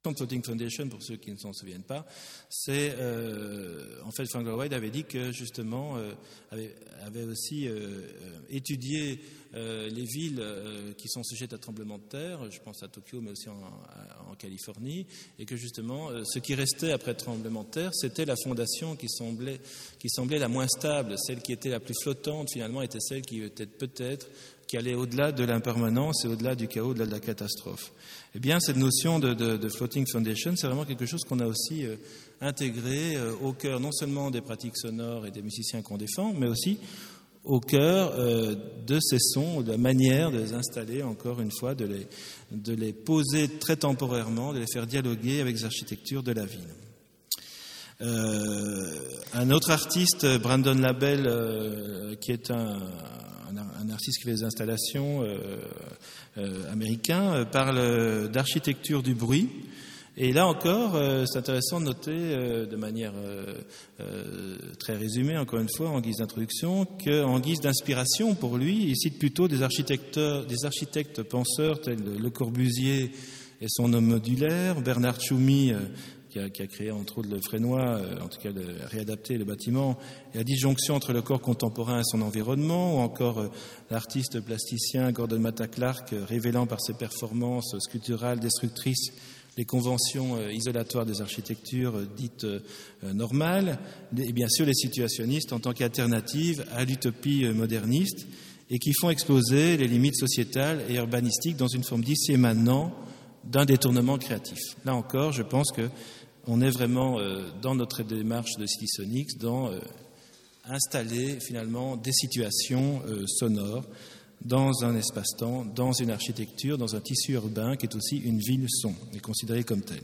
Floating Foundation, pour ceux qui ne s'en souviennent pas, c'est en fait Frank Lloyd Wright avait dit que justement avait aussi étudié les villes qui sont sujettes à tremblements de terre, je pense à Tokyo mais aussi en Californie, et que justement ce qui restait après le tremblement de terre, c'était la fondation qui semblait la moins stable, celle qui était la plus flottante finalement était celle qui était peut-être qui allait au-delà de l'impermanence et au-delà du chaos, au-delà de la catastrophe. Eh bien, cette notion de floating foundation, c'est vraiment quelque chose qu'on a aussi intégré au cœur non seulement des pratiques sonores et des musiciens qu'on défend, mais aussi au cœur de ces sons, de la manière de les installer, encore une fois, de les poser très temporairement, de les faire dialoguer avec les architectures de la ville. Un autre artiste, Brandon Labelle, qui est un artiste qui fait des installations américain, parle d'architecture du bruit. Et là encore, c'est intéressant de noter de manière très résumée, encore une fois, en guise d'introduction, qu'en guise d'inspiration pour lui, il cite plutôt des architectes penseurs tels Le Corbusier et son homme modulaire, Bernard Tchoumi, qui a créé entre autres le Frénois, en tout cas réadapté le bâtiment, et la disjonction entre le corps contemporain et son environnement, ou encore l'artiste plasticien Gordon Matta Clark, révélant par ses performances sculpturales destructrices les conventions isolatoires des architectures dites normales, et bien sûr les situationnistes en tant qu'alternative à l'utopie moderniste, et qui font exploser les limites sociétales et urbanistiques dans une forme d'ici et maintenant d'un détournement créatif. Là encore, je pense qu'on est vraiment dans notre démarche de City Sonics dans installer finalement des situations sonores dans un espace-temps, dans une architecture, dans un tissu urbain qui est aussi une ville-son, et considérée comme telle.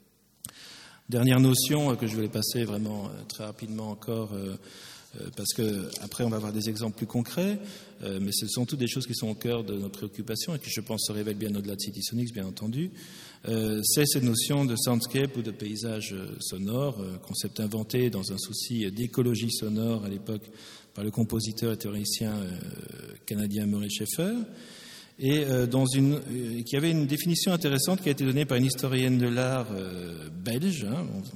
Dernière notion que je voulais passer vraiment très rapidement encore, parce que après on va avoir des exemples plus concrets, mais ce sont toutes des choses qui sont au cœur de nos préoccupations et qui, je pense, se révèlent bien au-delà de City Sonics, bien entendu. C'est cette notion de soundscape ou de paysage sonore, concept inventé dans un souci d'écologie sonore à l'époque par le compositeur et théoricien canadien Murray Schafer, et qui avait une définition intéressante qui a été donnée par une historienne de l'art belge.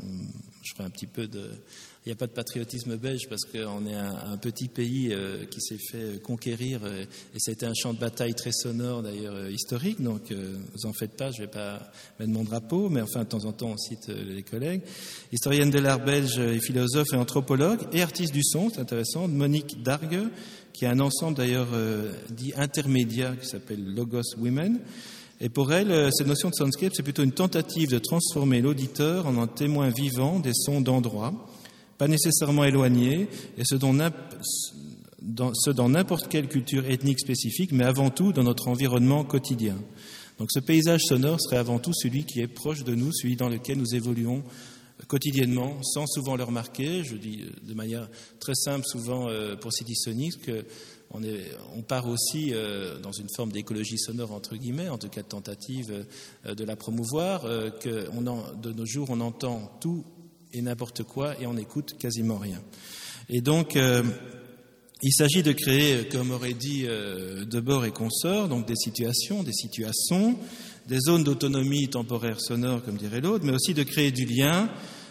Je ferai un petit peu de... Il n'y a pas de patriotisme belge parce qu'on est un petit pays qui s'est fait conquérir et c'était un champ de bataille très sonore d'ailleurs historique, donc vous en faites pas, je ne vais pas mettre mon drapeau, mais enfin de temps en temps on cite les collègues. Historienne de l'art belge et philosophe et anthropologue et artiste du son, c'est intéressant, Monique Dargue, qui a un ensemble d'ailleurs dit intermédiaire qui s'appelle Logos Women. Et pour elle, cette notion de soundscape, c'est plutôt une tentative de transformer l'auditeur en un témoin vivant des sons d'endroits, pas nécessairement éloignés, et ce dans n'importe quelle culture ethnique spécifique, mais avant tout dans notre environnement quotidien. Donc ce paysage sonore serait avant tout celui qui est proche de nous, celui dans lequel nous évoluons quotidiennement, sans souvent le remarquer. Je dis de manière très simple souvent pour City Sonics qu'on part aussi dans une forme d'écologie sonore entre guillemets, en tout cas de tentative de la promouvoir, que de nos jours on entend tout et n'importe quoi et on n'écoute quasiment rien. Et donc il s'agit de créer, comme aurait dit Debord et consorts, donc des situations, des zones d'autonomie temporaire sonore, comme dirait l'autre, mais aussi de créer du lien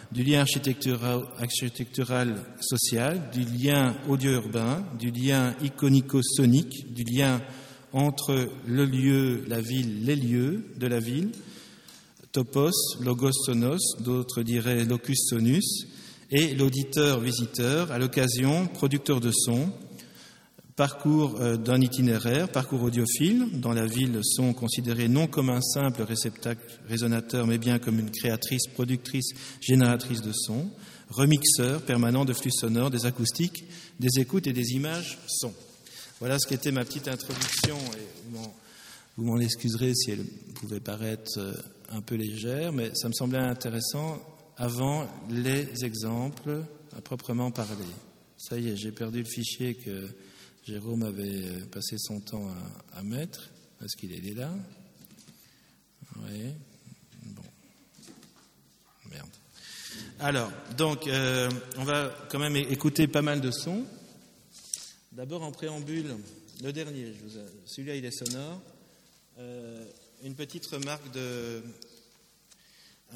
architectural social, du lien audio-urbain, du lien iconico-sonique, du lien entre le lieu, la ville, les lieux de la ville, topos, logos sonos, d'autres diraient locus sonus, et l'auditeur-visiteur, à l'occasion, producteur de son, parcours d'un itinéraire, parcours audiophile. Dans la ville, sont considérés non comme un simple réceptacle résonateur, mais bien comme une créatrice, productrice, génératrice de son, remixeur permanent de flux sonores, des acoustiques, des écoutes et des images son. Voilà ce qu'était ma petite introduction, et vous m'en excuserez si elle pouvait paraître un peu légère, mais ça me semblait intéressant avant les exemples à proprement parler. Ça y est, j'ai perdu le fichier que Jérôme avait passé son temps à mettre. Est-ce qu'il est là? Oui. Bon. Merde. Alors, donc, on va quand même écouter pas mal de sons. D'abord, en préambule, le dernier, celui-là, il est sonore. Une petite remarque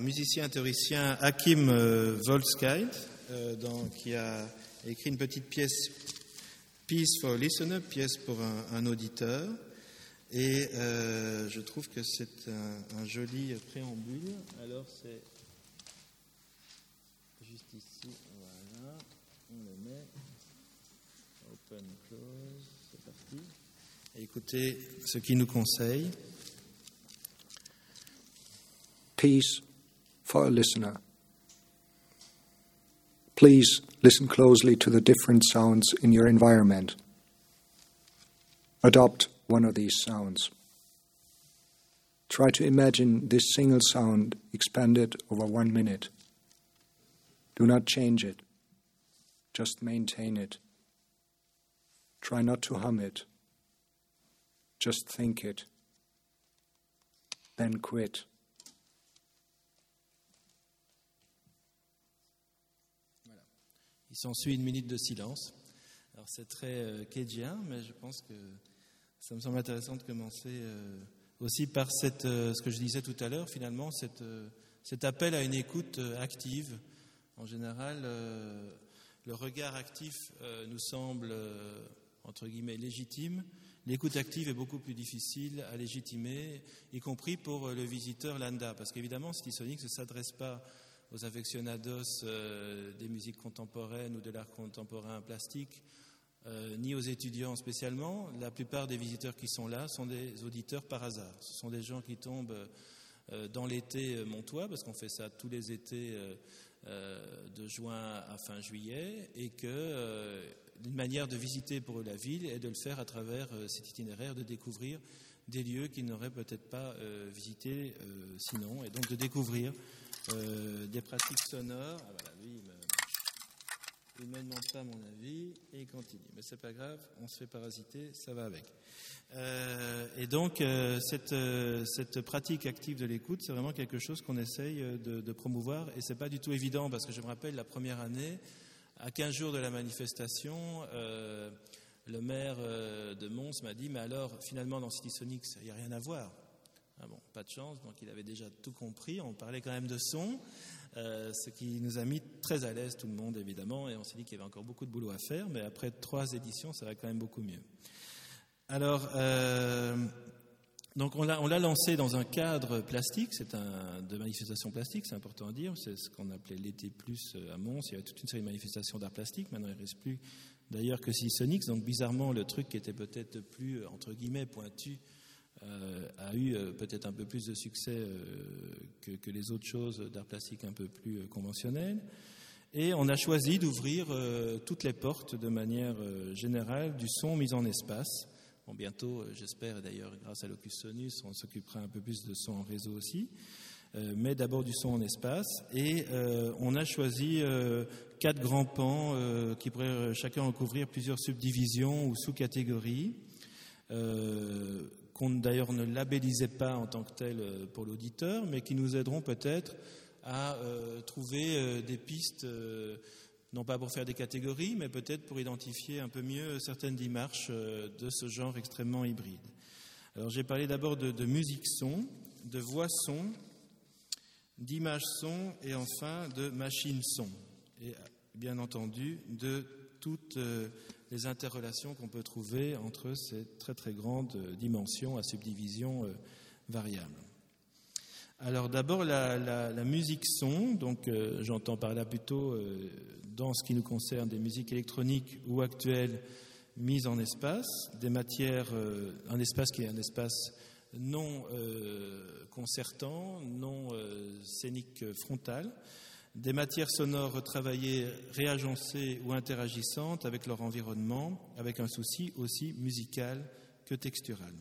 musicien théoricien Hakim Volskite, qui a écrit une petite pièce, Piece for a Listener, pièce pour un auditeur. Et je trouve que c'est un joli préambule. Alors c'est juste ici, voilà, on le met, open, close, c'est parti. Et écoutez ce qu'il nous conseille. Piece for a listener. Please listen closely to the different sounds in your environment. Adopt one of these sounds. Try to imagine this single sound expanded over 1 minute. Do not change it. Just maintain it. Try not to hum it. Just think it. Then quit. Voilà. Il s'ensuit 1 minute de silence. Alors c'est très keydien, mais je pense que ça me semble intéressant de commencer aussi par ce que je disais tout à l'heure, finalement, cet appel à une écoute active. En général, le regard actif nous semble, entre guillemets, légitime. L'écoute active est beaucoup plus difficile à légitimer, y compris pour le visiteur lambda, parce qu'évidemment, Citysonics ne s'adresse pas aux aficionados des musiques contemporaines ou de l'art contemporain plastique, ni aux étudiants spécialement. La plupart des visiteurs qui sont là sont des auditeurs par hasard. Ce sont des gens qui tombent dans l'été montois, parce qu'on fait ça tous les étés de juin à fin juillet, et que une manière de visiter pour eux la ville est de le faire à travers cet itinéraire, de découvrir des lieux qu'ils n'auraient peut-être pas visités sinon, et donc de découvrir des pratiques sonores. Ah, voilà, lui, il ne me demande pas mon avis et il continue. Mais c'est pas grave, on se fait parasiter, ça va avec. Et donc, cette pratique active de l'écoute, c'est vraiment quelque chose qu'on essaye de promouvoir. Et c'est pas du tout évident, parce que je me rappelle la première année, à 15 jours de la manifestation, le maire de Mons m'a dit « Mais alors, finalement, dans Citysonics, il n'y a rien à voir ». Ah bon, pas de chance, donc il avait déjà tout compris. On parlait quand même de son, ce qui nous a mis très à l'aise, tout le monde évidemment, et on s'est dit qu'il y avait encore beaucoup de boulot à faire, mais après 3 éditions, ça va quand même beaucoup mieux. Alors, donc on l'a lancé dans un cadre plastique, de manifestation plastique, c'est important à dire, c'est ce qu'on appelait l'été plus à Mons. Il y avait toute une série de manifestations d'art plastique, maintenant il ne reste plus d'ailleurs que Citysonics, donc bizarrement le truc qui était peut-être plus, entre guillemets, pointu, a eu peut-être un peu plus de succès que les autres choses d'art plastique un peu plus conventionnelles. Et on a choisi d'ouvrir toutes les portes de manière générale du son mis en espace. Bon, bientôt, j'espère, d'ailleurs, grâce à Locus Sonus, on s'occupera un peu plus de son en réseau aussi. Mais d'abord du son en espace. Et on a choisi 4 grands pans qui pourraient chacun recouvrir plusieurs subdivisions ou sous-catégories. Qu'on d'ailleurs ne labellisait pas en tant que tel pour l'auditeur, mais qui nous aideront peut-être à trouver des pistes, non pas pour faire des catégories, mais peut-être pour identifier un peu mieux certaines démarches de ce genre extrêmement hybride. Alors j'ai parlé d'abord de musique-son, de voix-son, d'image-son et enfin de machine-son. Et bien entendu de toutes les interrelations qu'on peut trouver entre ces très très grandes dimensions à subdivision variable. Alors d'abord la musique son, donc j'entends par là plutôt dans ce qui nous concerne des musiques électroniques ou actuelles mises en espace, des matières, un espace qui est un espace non concertant, non scénique frontal, des matières sonores retravaillées, réagencées ou interagissantes avec leur environnement, avec un souci aussi musical que textural.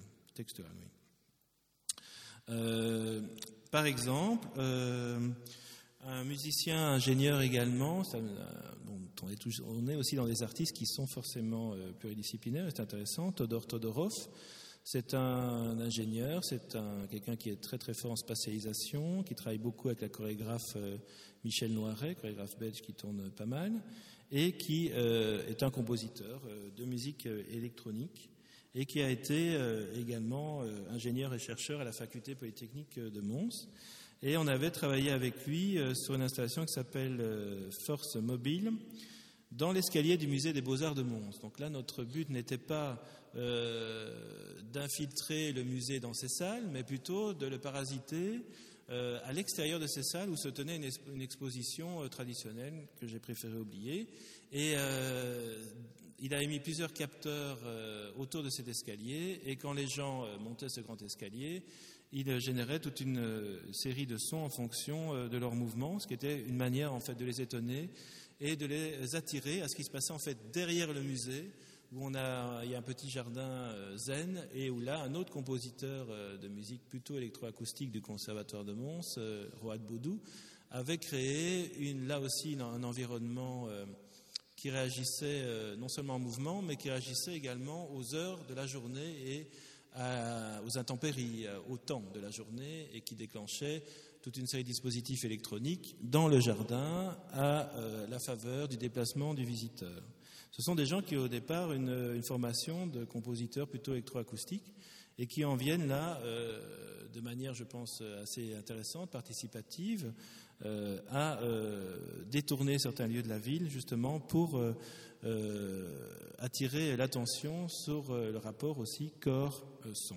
Oui. Par exemple, un musicien ingénieur également, on est aussi dans des artistes qui sont forcément pluridisciplinaires, c'est intéressant. Todor Todorov, c'est un ingénieur, quelqu'un qui est très très fort en spatialisation, qui travaille beaucoup avec la chorégraphe Michel Noiret, chorégraphe belge qui tourne pas mal, et qui est un compositeur de musique électronique et qui a été également ingénieur et chercheur à la faculté polytechnique de Mons. Et on avait travaillé avec lui sur une installation qui s'appelle Force Mobile, dans l'escalier du musée des Beaux-Arts de Mons. Donc là, notre but n'était pas d'infiltrer le musée dans ses salles, mais plutôt de le parasiter à l'extérieur de ces salles où se tenait une exposition traditionnelle que j'ai préféré oublier. Et il avait mis plusieurs capteurs autour de cet escalier, et quand les gens montaient ce grand escalier, il générait toute une série de sons en fonction de leurs mouvements, ce qui était une manière en fait de les étonner et de les attirer à ce qui se passait en fait derrière le musée, où il y a un petit jardin zen, et où là un autre compositeur de musique plutôt électroacoustique du Conservatoire de Mons, Road Boudou, avait créé là aussi un environnement qui réagissait non seulement en mouvement, mais qui réagissait également aux heures de la journée et aux intempéries, au temps de la journée, et qui déclenchait toute une série de dispositifs électroniques dans le jardin à la faveur du déplacement du visiteur. Ce sont des gens qui ont au départ une formation de compositeurs plutôt électroacoustiques et qui en viennent là, de manière, je pense, assez intéressante, participative, à détourner certains lieux de la ville, justement, pour attirer l'attention sur le rapport aussi corps-son.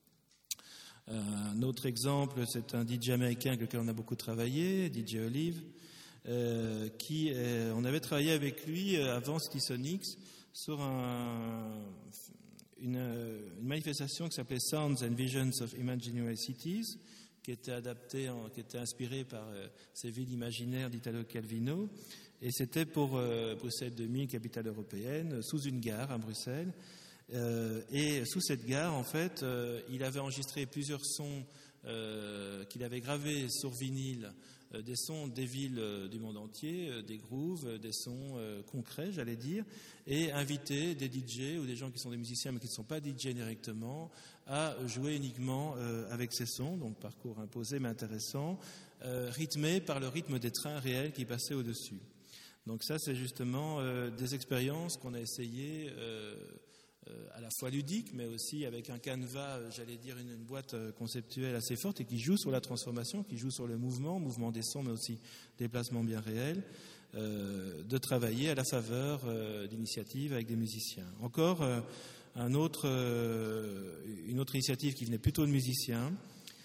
Un autre exemple, c'est un DJ américain avec lequel on a beaucoup travaillé, DJ Olive, on avait travaillé avec lui avant Citysonics sur une manifestation qui s'appelait Sounds and Visions of Imaginary Cities, qui était qui était inspirée par ces villes imaginaires d'Italo Calvino, et c'était pour Bruxelles 2000, capitale européenne, sous une gare à Bruxelles. Et sous cette gare, en fait, il avait enregistré plusieurs sons qu'il avait gravés sur vinyle, des sons des villes du monde entier, des grooves, des sons concrets, j'allais dire, et invité des DJ ou des gens qui sont des musiciens mais qui ne sont pas DJ directement à jouer uniquement avec ces sons, donc parcours imposé mais intéressant, rythmé par le rythme des trains réels qui passaient au-dessus. Donc ça, c'est justement des expériences qu'on a essayées à la fois ludique, mais aussi avec un canevas, j'allais dire une boîte conceptuelle assez forte et qui joue sur la transformation, qui joue sur le mouvement des sons, mais aussi déplacement bien réel, de travailler à la faveur d'initiatives avec des musiciens. Encore une autre initiative qui venait plutôt de musiciens.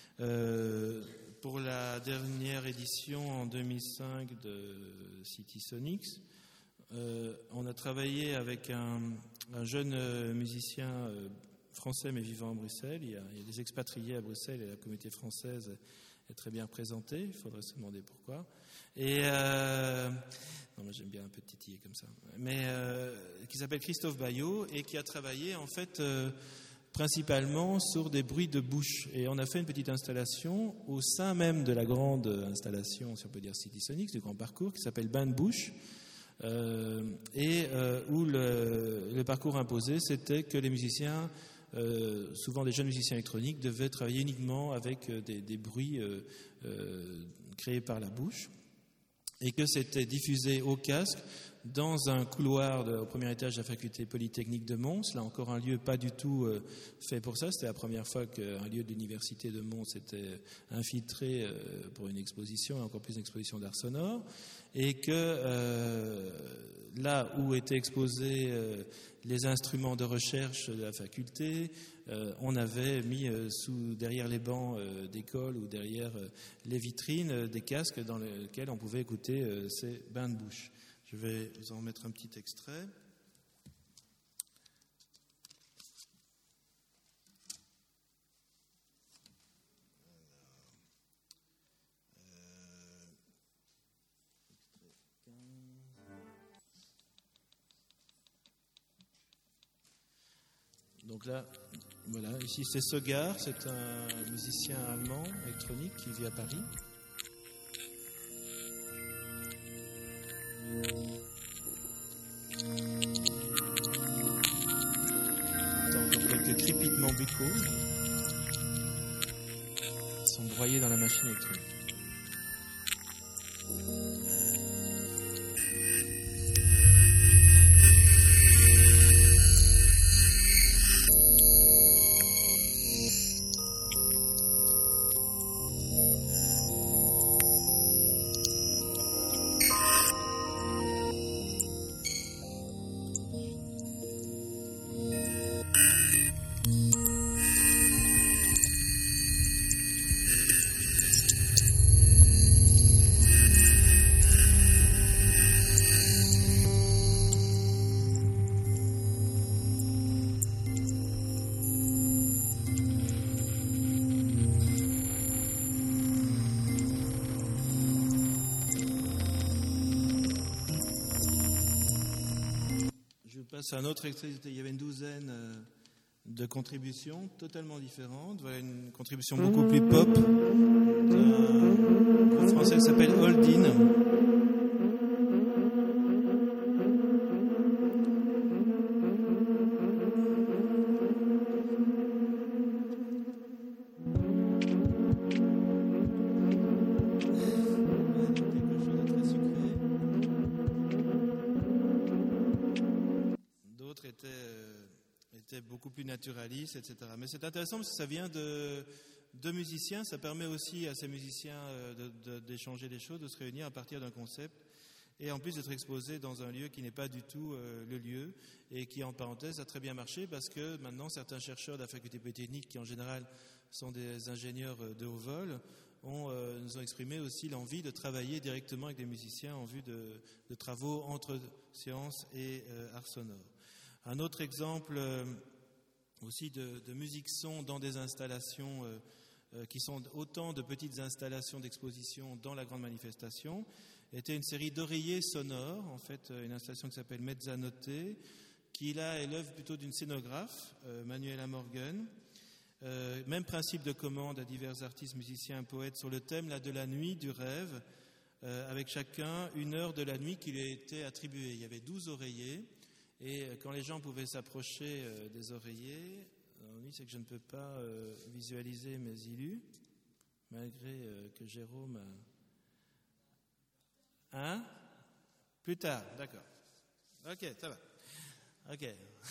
Pour la dernière édition en 2005 de Citysonics, on a travaillé avec un jeune musicien français mais vivant à Bruxelles. Il y a des expatriés à Bruxelles et la communauté française est très bien représentée. Il faudrait se demander pourquoi. Et non, moi j'aime bien un peu titiller comme ça. Mais qui s'appelle Christophe Bayot et qui a travaillé en fait principalement sur des bruits de bouche. Et on a fait une petite installation au sein même de la grande installation, si on peut dire Citysonics, du grand parcours, qui s'appelle Bain de bouche. Où le parcours imposé, c'était que les musiciens, souvent des jeunes musiciens électroniques, devaient travailler uniquement avec des bruits créés par la bouche, et que c'était diffusé au casque dans un couloir au premier étage de la faculté polytechnique de Mons. Là encore un lieu pas du tout fait pour ça. C'était la première fois qu'un lieu de l'université de Mons était infiltré pour une exposition, et encore plus une exposition d'art sonore, et que là où étaient exposés les instruments de recherche de la faculté, on avait mis derrière les bancs d'école ou derrière les vitrines des casques dans lesquels on pouvait écouter ces bains de bouche. Je vais vous en mettre un petit extrait. Donc là, voilà, ici c'est Sogar, c'est un musicien allemand électronique qui vit à Paris. On entend quelques crépitements buccaux qui sont broyés dans la machine électronique. Ça, c'est un autre extrait. Il y avait une douzaine de contributions totalement différentes. Voilà une contribution beaucoup plus pop d'un groupe français qui s'appelle Holdin. Était beaucoup plus naturaliste, etc. Mais c'est intéressant parce que ça vient de musiciens. Ça permet aussi à ces musiciens d'échanger des choses, de se réunir à partir d'un concept et en plus d'être exposés dans un lieu qui n'est pas du tout le lieu et qui, en parenthèse, a très bien marché parce que maintenant certains chercheurs de la faculté polytechnique, qui en général sont des ingénieurs de haut vol, nous ont exprimé aussi l'envie de travailler directement avec des musiciens en vue de travaux entre sciences et art sonore. Un autre exemple aussi de musique-son dans des installations qui sont autant de petites installations d'exposition dans la grande manifestation était une série d'oreillers sonores, en fait une installation qui s'appelle Mezzanotte, qui là est l'œuvre plutôt d'une scénographe, Manuela Morgan. Même principe de commande à divers artistes, musiciens, poètes sur le thème là, de la nuit, du rêve, avec chacun une heure de la nuit qui lui a été attribuée. Il y avait 12 oreillers. Et quand les gens pouvaient s'approcher des oreillers, oui, c'est que je ne peux pas visualiser mes illus, malgré que Jérôme... Hein? Plus tard, d'accord. Ok, ça va. Ok.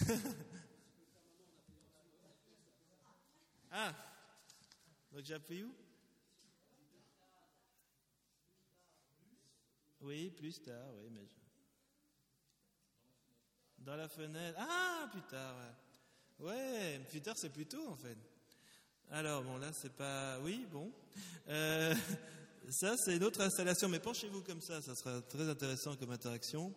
Ah! Donc j'appuie où? Oui, plus tard, oui, mais... Dans la fenêtre. Ah, plus tard. Ouais, plus tard, c'est plus tôt, en fait. Alors, bon, là, c'est pas... Oui, bon. Ça, c'est une autre installation, mais penchez-vous comme ça sera très intéressant comme interaction.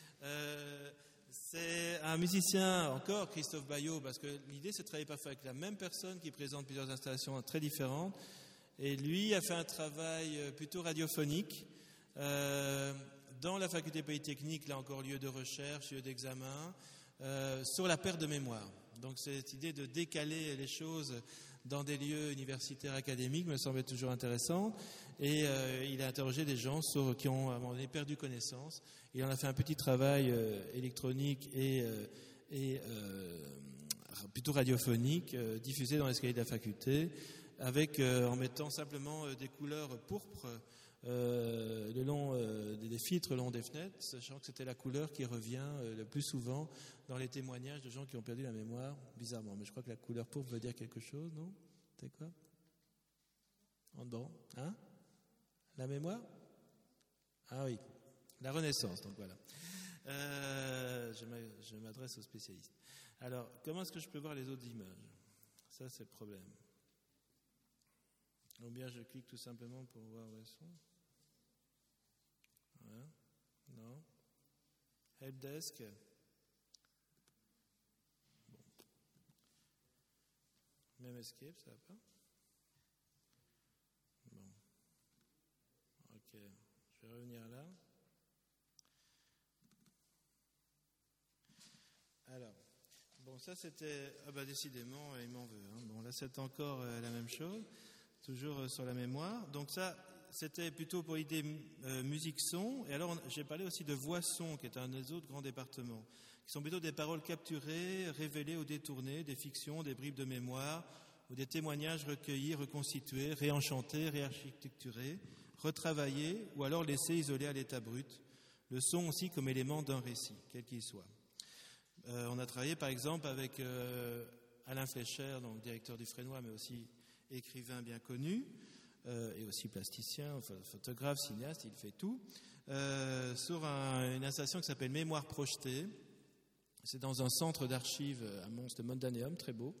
C'est un musicien, encore, Christophe Bayot, parce que l'idée, c'est de travailler parfois avec la même personne qui présente plusieurs installations très différentes. Et lui a fait un travail plutôt radiophonique. Dans la faculté polytechnique, là encore, lieu de recherche, lieu d'examen, sur la perte de mémoire. Donc cette idée de décaler les choses dans des lieux universitaires académiques me semblait toujours intéressante. Et il a interrogé des gens qui ont à un moment donné perdu connaissance. Il en a fait un petit travail électronique et plutôt radiophonique, diffusé dans l'escalier de la faculté, avec en mettant simplement des couleurs pourpres le long des filtres le long des fenêtres, sachant que c'était la couleur qui revient le plus souvent dans les témoignages de gens qui ont perdu la mémoire, bizarrement. Mais je crois que la couleur pourpre veut dire quelque chose, non? C'est quoi? Bon, hein? La mémoire? Ah oui, la Renaissance, donc voilà. Je m'adresse aux spécialistes. Alors, comment est-ce que je peux voir les autres images? Ça, c'est le problème. Ou bien je clique tout simplement pour voir où elles sont. Voilà. Non. Helpdesk. Bon. Même escape, ça va pas. Bon. Ok. Je vais revenir là. Alors. Bon, ça c'était... Ah bah décidément, il m'en veut. Hein. Bon, là c'est encore la même chose. Toujours sur la mémoire. Donc ça, c'était plutôt pour l'idée musique-son. Et alors, j'ai parlé aussi de voix-son, qui est un des autres grands départements, qui sont plutôt des paroles capturées, révélées ou détournées, des fictions, des bribes de mémoire, ou des témoignages recueillis, reconstitués, réenchantés, réarchitecturés, retravaillés, ou alors laissés isolés à l'état brut. Le son aussi comme élément d'un récit, quel qu'il soit. On a travaillé, par exemple, avec Alain Fleischer, donc directeur du Frénois, mais aussi écrivain bien connu, et aussi plasticien, photographe, cinéaste, il fait tout, sur une installation qui s'appelle Mémoire projetée. C'est dans un centre d'archives à Mons de Mondanéum, très beau.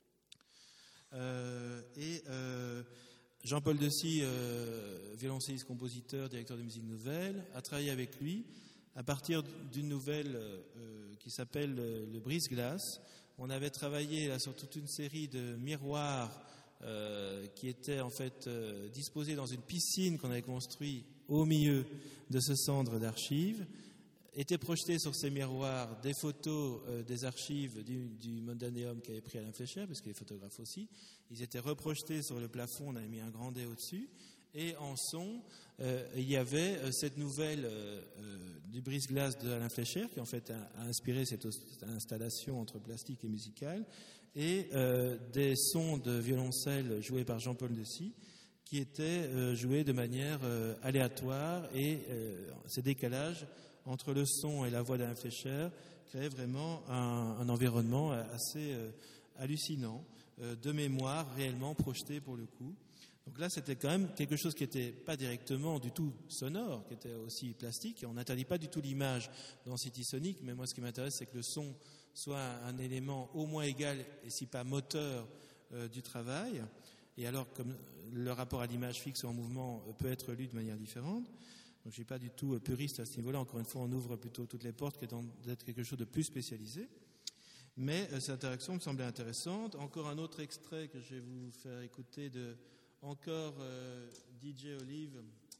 Jean-Paul Dessy, violoncelliste, compositeur, directeur de musique nouvelle, a travaillé avec lui à partir d'une nouvelle qui s'appelle Le Brise-Glace. On avait travaillé là, sur toute une série de miroirs qui était en fait disposé dans une piscine qu'on avait construite au milieu de ce centre d'archives étaient projetées sur ces miroirs des photos des archives du Mondaneum qu'avait pris Alain Fleischer, parce qu'il est photographe aussi. Ils étaient reprojetés sur le plafond, on avait mis un grand dé au-dessus. Et en son, il y avait cette nouvelle du brise-glace de Alain Fleischer, qui en fait a inspiré cette installation entre plastique et musicale, et des sons de violoncelle joués par Jean-Paul Dessy, qui étaient joués de manière aléatoire, et ces décalages entre le son et la voix d'Alain Fleischer créaient vraiment un environnement assez hallucinant, de mémoire réellement projetée pour le coup. Donc là, c'était quand même quelque chose qui n'était pas directement du tout sonore, qui était aussi plastique. Et on n'interdit pas du tout l'image dans City Sonic, mais moi, ce qui m'intéresse, c'est que le son soit un élément au moins égal, et si pas moteur, du travail. Et alors, comme le rapport à l'image fixe ou en mouvement peut être lu de manière différente, donc je ne suis pas du tout puriste à ce niveau-là. Encore une fois, on ouvre plutôt toutes les portes que d'être quelque chose de plus spécialisé. Mais cette interaction me semblait intéressante. Encore un autre extrait que je vais vous faire écouter de... Encore DJ Olive.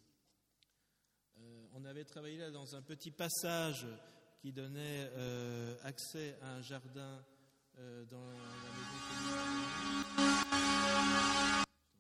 On avait travaillé là dans un petit passage qui donnait accès à un jardin dans la maison communale.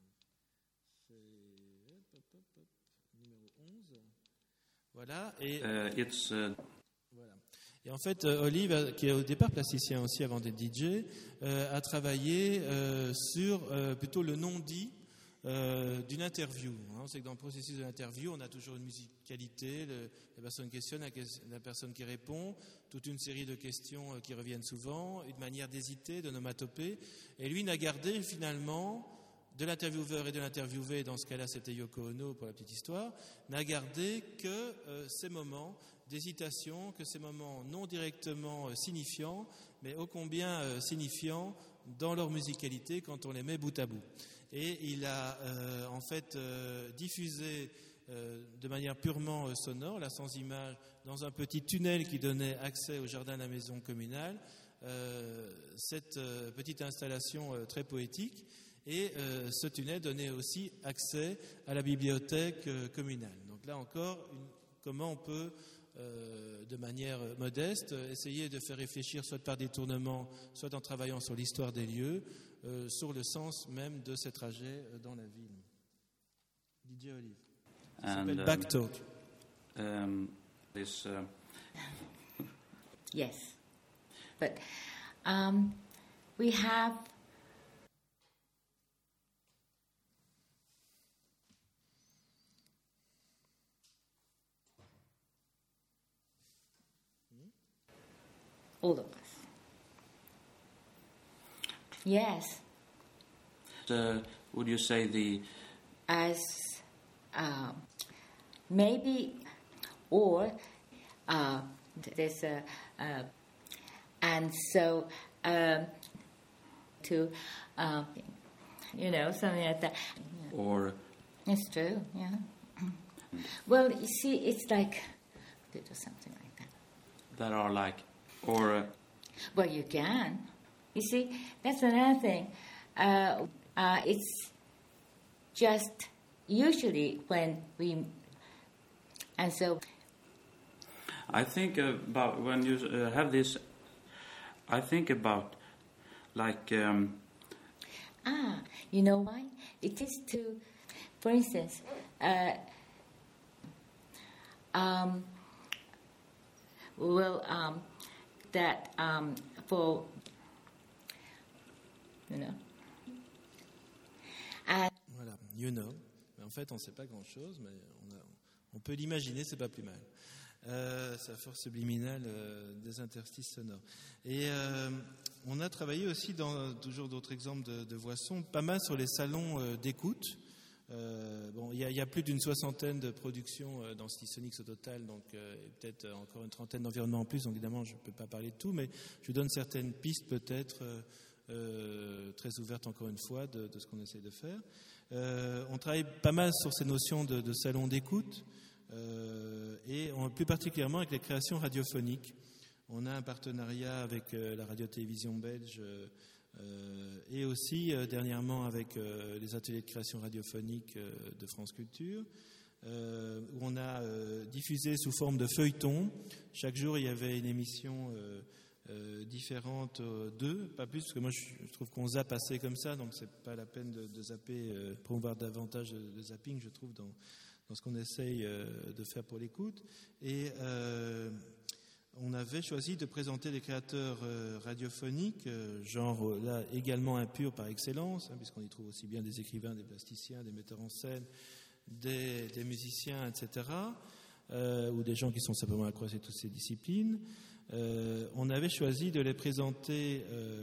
C'est numéro 11. Voilà. Et voilà. Et en fait, Olive, qui est au départ plasticien aussi avant d'être DJ, a travaillé sur plutôt le non-dit d'une interview. C'est que dans le processus de l'interview, on a toujours une musicalité, la personne questionne, la personne qui répond, toute une série de questions qui reviennent souvent, une manière d'hésiter, de nomatopée. Et lui n'a gardé finalement, de l'intervieweur et de l'interviewé, dans ce cas-là c'était Yoko Ono pour la petite histoire, n'a gardé que ces moments d'hésitation, que ces moments non directement signifiants, mais ô combien signifiants dans leur musicalité quand on les met bout à bout. Et il a en fait diffusé de manière purement sonore, là sans image, dans un petit tunnel qui donnait accès au jardin de la maison communale, cette petite installation très poétique. Et ce tunnel donnait aussi accès à la bibliothèque communale. Donc là encore, comment on peut, de manière modeste, essayer de faire réfléchir soit par détournement, soit en travaillant sur l'histoire des lieux, sur le sens même de ces trajets dans la ville. DJ Olive. Ça s'appelle Backtalk. Yes, but we have all of us. Yes. Would you say as maybe, or there's a and so to something like that. Or it's true, yeah. Well, you see, it's like to do something like that. That are like, or well, you can. You see, that's another thing. It's just usually when we, and so. I think about when you have this. I think about like. You know why? It is to, for instance, that for. Voilà, you know. Mais en fait, on ne sait pas grand-chose, mais on peut l'imaginer, c'est pas plus mal. C'est la force subliminale des interstices sonores. Et on a travaillé aussi, dans toujours d'autres exemples de voix-son, pas mal sur les salons d'écoute. Il y a plus d'une 60aine de productions dans City Sonics au total, donc peut-être encore une 30aine d'environnements en plus, donc évidemment je ne peux pas parler de tout, mais je vous donne certaines pistes peut-être très ouvertes encore une fois de ce qu'on essaie de faire. On travaille pas mal sur ces notions de salons d'écoute et plus particulièrement avec les créations radiophoniques. On a un partenariat avec la radio-télévision belge et aussi dernièrement avec les ateliers de création radiophonique de France Culture. où on a diffusé sous forme de feuilleton. Chaque jour, il y avait une émission différente d'eux, pas plus, parce que moi je trouve qu'on zappe assez comme ça, donc c'est pas la peine de zapper, promouvoir davantage de zapping, je trouve, dans ce qu'on essaye de faire pour l'écoute. Et on avait choisi de présenter des créateurs radiophoniques, genre là également impurs par excellence, puisqu'on y trouve aussi bien des écrivains, des plasticiens, des metteurs en scène, des musiciens, etc., ou des gens qui sont simplement à croiser toutes ces disciplines. On avait choisi de les présenter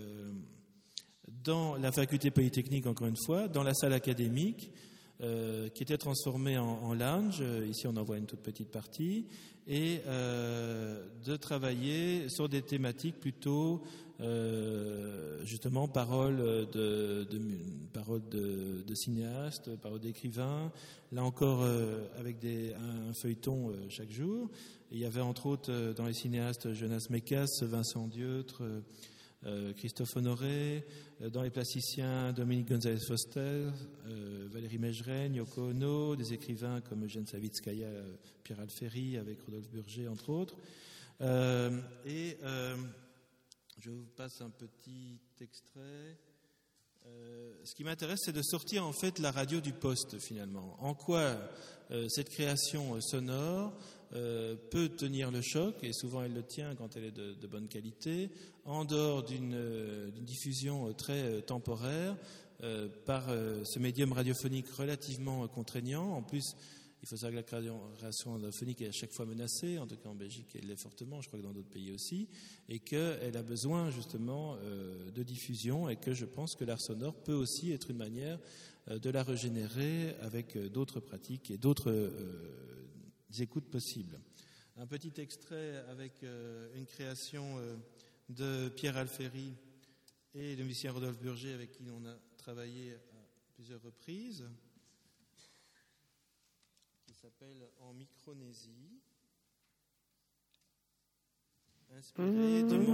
dans la faculté polytechnique, encore une fois, dans la salle académique, qui était transformée en lounge. Ici, on en voit une toute petite partie, et de travailler sur des thématiques plutôt, justement, paroles de cinéastes, paroles d'écrivains, là encore avec un feuilleton chaque jour. Et il y avait entre autres dans les cinéastes Jonas Mekas, Vincent Dieudre, Christophe Honoré, dans les plasticiens Dominique Gonzalez-Foster, Valérie Mejren, Yoko Ono, des écrivains comme Eugène Savitskaya, Pierre Alféry, avec Rodolphe Burger, entre autres. Je vous passe un petit extrait. Ce qui m'intéresse, c'est de sortir en fait la radio du poste, finalement. En quoi cette création sonore peut tenir le choc, et souvent elle le tient quand elle est de bonne qualité, en dehors d'une diffusion très temporaire, par ce médium radiophonique relativement contraignant. En plus, il faut savoir que la création radiophonique est à chaque fois menacée, en tout cas en Belgique elle l'est fortement, je crois que dans d'autres pays aussi, et qu'elle a besoin justement de diffusion, et que je pense que l'art sonore peut aussi être une manière de la régénérer avec d'autres pratiques et d'autres écoutes possibles. Un petit extrait avec une création de Pierre Alféry et le musicien Rodolphe Burger, avec qui on a travaillé à plusieurs reprises, qui s'appelle En Micronésie, inspiré de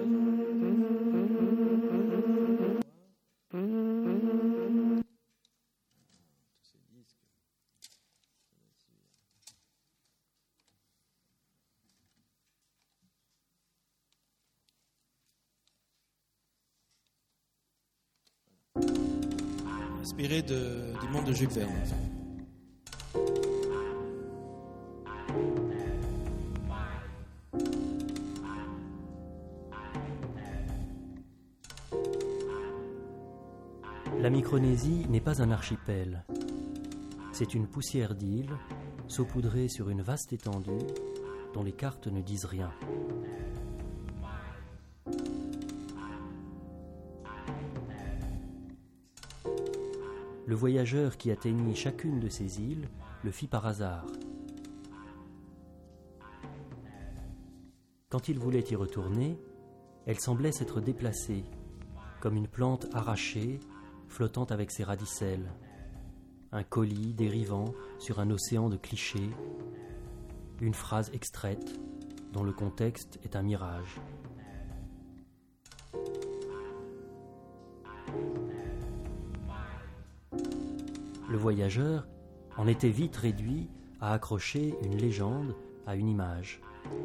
tous ces disques. Inspiré du monde de Jules Verne, enfin. La Micronésie n'est pas un archipel. C'est une poussière d'îles saupoudrée sur une vaste étendue dont les cartes ne disent rien. Le voyageur qui atteignit chacune de ces îles le fit par hasard. Quand il voulait y retourner, elle semblait s'être déplacée, comme une plante arrachée, flottant avec ses radicelles, un colis dérivant sur un océan de clichés, une phrase extraite dont le contexte est un mirage. Le voyageur en était vite réduit à accrocher une légende à une image.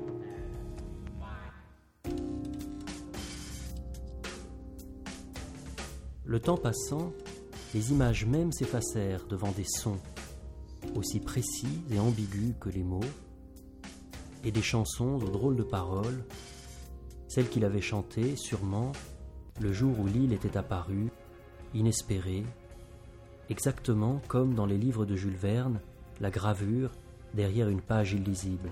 Le temps passant, les images mêmes s'effacèrent devant des sons, aussi précis et ambigus que les mots, et des chansons aux drôles de paroles, celles qu'il avait chantées, sûrement, le jour où l'île était apparue, inespérée, exactement comme dans les livres de Jules Verne, la gravure derrière une page illisible.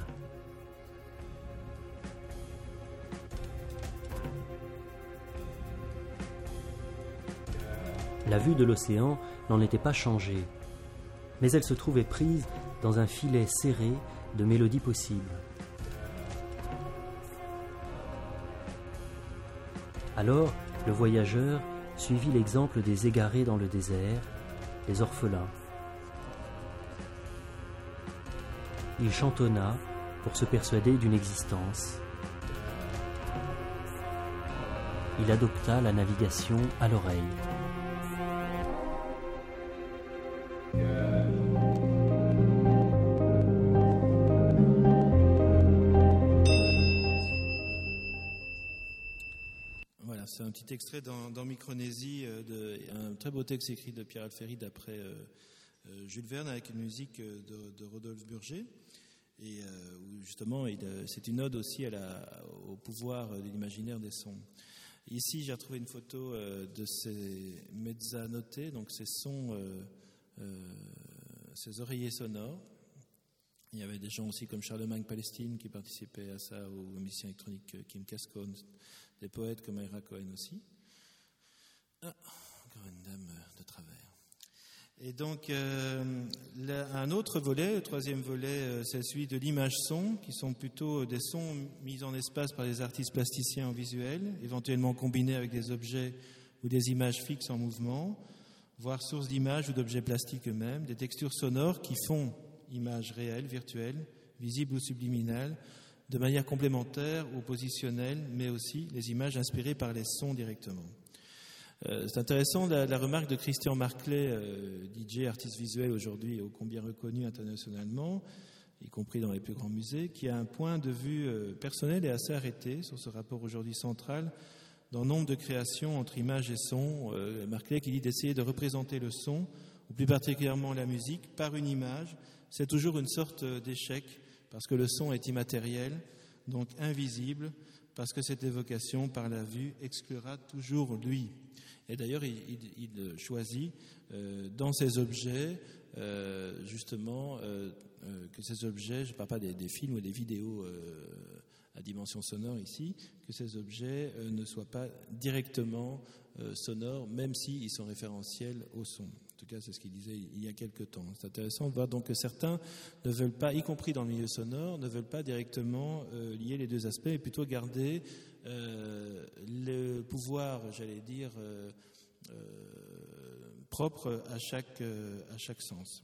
La vue de l'océan n'en était pas changée, mais elle se trouvait prise dans un filet serré de mélodies possibles. Alors, le voyageur suivit l'exemple des égarés dans le désert, les orphelins. Il chantonna pour se persuader d'une existence. Il adopta la navigation à l'oreille. un petit extrait dans Micronésie, un très beau texte écrit de Pierre Alféry d'après Jules Verne, avec une musique de Rodolphe Burger. Et où justement, c'est une ode aussi au pouvoir de l'imaginaire des sons. Ici, j'ai retrouvé une photo de ces mezzanote, donc ces sons, ces oreillers sonores. Il y avait des gens aussi comme Charlemagne Palestine qui participaient à ça, aux musiciens électroniques Kim Cascone, des poètes comme Ira Cohen aussi. Ah, encore une dame de travers. Et donc, un autre volet, le troisième volet, c'est celui de l'image-son, qui sont plutôt des sons mis en espace par les artistes plasticiens en visuel, éventuellement combinés avec des objets ou des images fixes en mouvement, voire source d'images ou d'objets plastiques eux-mêmes, des textures sonores qui font images réelles, virtuelles, visibles ou subliminales, de manière complémentaire ou positionnelle, mais aussi les images inspirées par les sons directement. C'est intéressant la remarque de Christian Marclay, DJ, artiste visuel aujourd'hui ô combien reconnu internationalement, y compris dans les plus grands musées, qui a un point de vue personnel et assez arrêté sur ce rapport aujourd'hui central dans nombre de créations entre images et sons. Marclay qui dit d'essayer de représenter le son, ou plus particulièrement la musique, par une image, c'est toujours une sorte d'échec, parce que le son est immatériel, donc invisible, parce que cette évocation par la vue exclura toujours lui. Et d'ailleurs, il choisit dans ces objets, justement, que ces objets, je ne parle pas des films ou des vidéos à dimension sonore ici, que ces objets ne soient pas directement sonores, même s'ils sont référentiels au son. En tout cas, c'est ce qu'il disait il y a quelque temps. C'est intéressant de voir donc que certains ne veulent pas, y compris dans le milieu sonore, ne veulent pas directement lier les deux aspects, et plutôt garder le pouvoir, j'allais dire, propre à chaque sens.